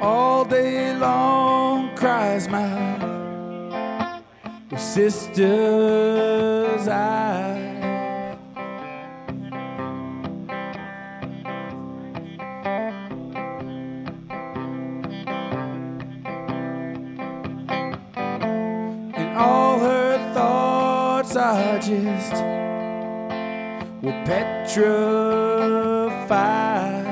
all day long cries my sister's eye. And all her thoughts are just petrified.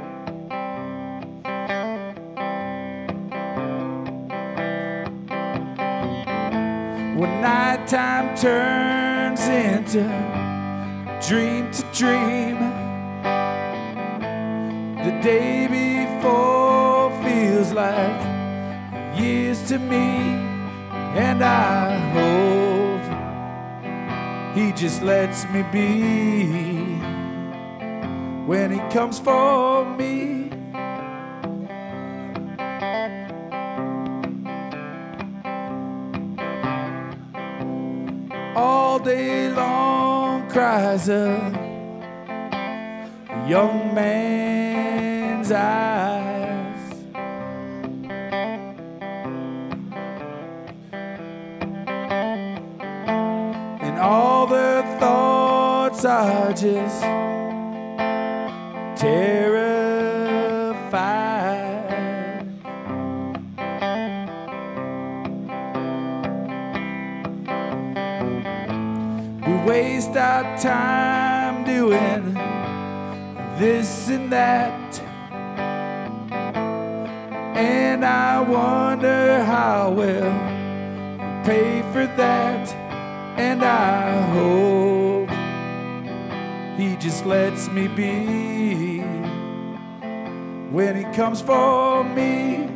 When nighttime turns into dream to dream, the day before feels like years to me. And I hope he just lets me be when he comes for me. All day long cries a young man's eyes. And all the thoughts are just terrified. We waste our time doing this and that, and I wonder how we'll pay for that. And I hope he just lets me be when he comes for me.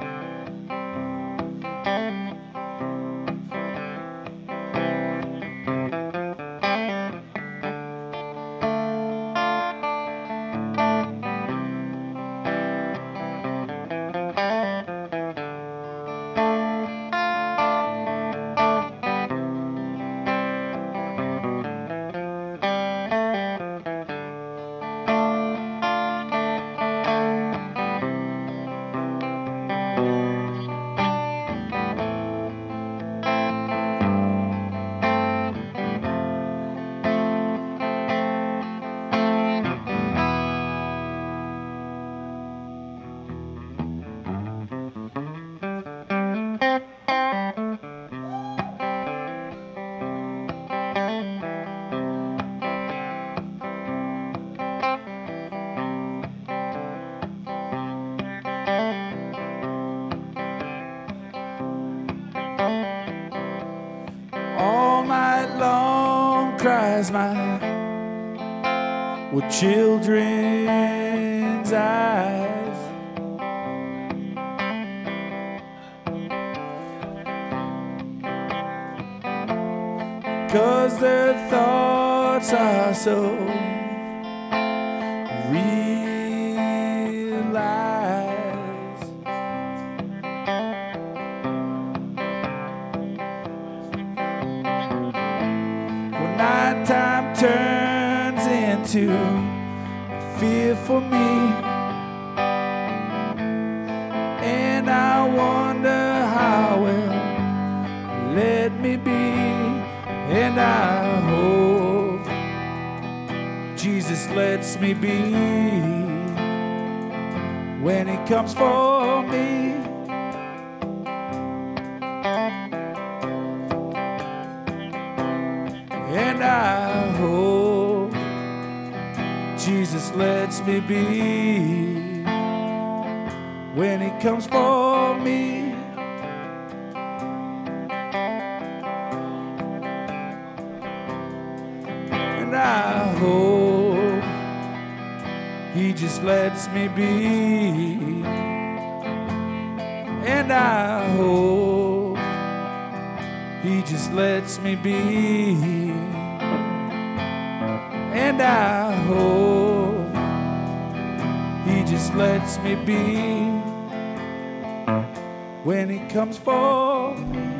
All night long cries my children's eyes. 'Cause their thoughts are so realized. When nighttime turns into fear for me, and I wonder how will let me be. And I hope Jesus lets me be when he comes for me. And I hope Jesus lets me be when he comes for me. And I hope he just lets me be. And I hope he just lets me be. And I hope he just lets me be when he comes for me.